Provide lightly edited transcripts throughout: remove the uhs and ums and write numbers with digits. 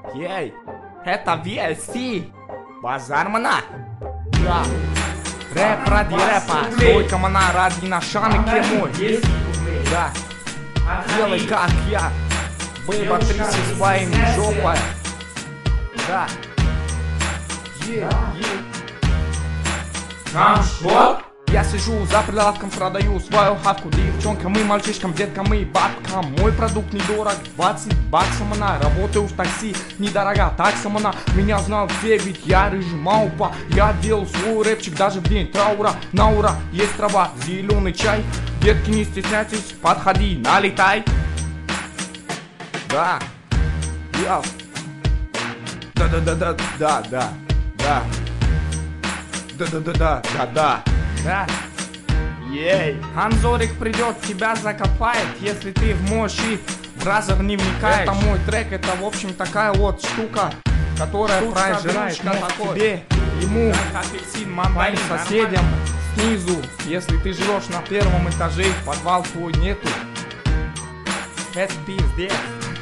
Ей, это VSC. Базар мана. Да. Рэп ради рэпа. Только мана ради нашаны мой. Да. Делай как я. Бэйба, тряси своими жопой. Да. Там что? Я сижу за прилавком, продаю свою хавку девчонкам и мальчишкам, деткам и бабкам. Мой продукт недорог, 20 баксов она. Работаю в такси, недорого таксом она. Меня знают все, ведь я рыжий маупа. Я делал свой рэпчик даже в день траура. На ура, есть трава, зеленый чай. Детки, не стесняйтесь, подходи, налетай. Да, я. Да. Да. Ей. Анзорик придет, тебя закопает, если ты в мощи бразер не вникает. А мой трек это в общем такая вот штука, которая проезжает мозг тебе, ему, как апельсин, мандарин, соседям снизу. Если ты живешь на первом этаже, подвал твой нету. Это пиздец.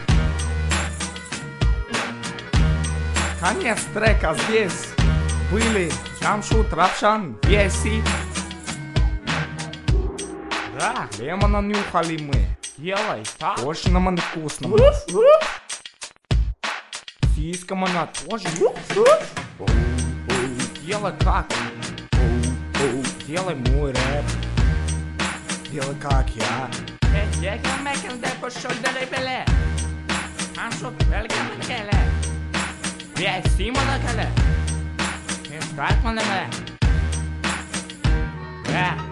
Конец трека здесь. Были Джамшут, Равшан, VSC. Да, лемона нюхали мы. Делай, очень нам она вкусно. Сиськам она тоже. Делай как. Делай мой рэп. Делай как я. VSC mana kala. Start mana. Yeah.